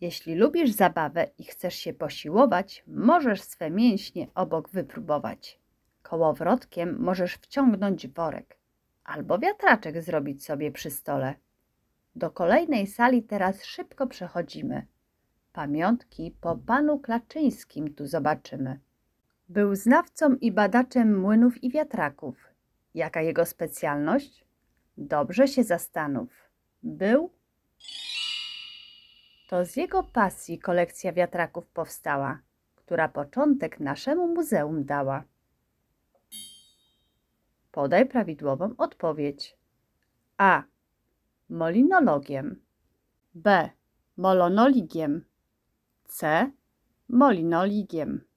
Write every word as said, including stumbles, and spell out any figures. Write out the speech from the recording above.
Jeśli lubisz zabawę i chcesz się posiłować, możesz swe mięśnie obok wypróbować. Kołowrotkiem możesz wciągnąć worek albo wiatraczek zrobić sobie przy stole. Do kolejnej sali teraz szybko przechodzimy. Pamiątki po panu Klaczyńskim tu zobaczymy. Był znawcą i badaczem młynów i wiatraków. Jaka jego specjalność? Dobrze się zastanów. Był? To z jego pasji kolekcja wiatraków powstała, która początek naszemu muzeum dała. Podaj prawidłową odpowiedź. A. Molinologiem. B. Molonoligiem. C. Molinoligiem.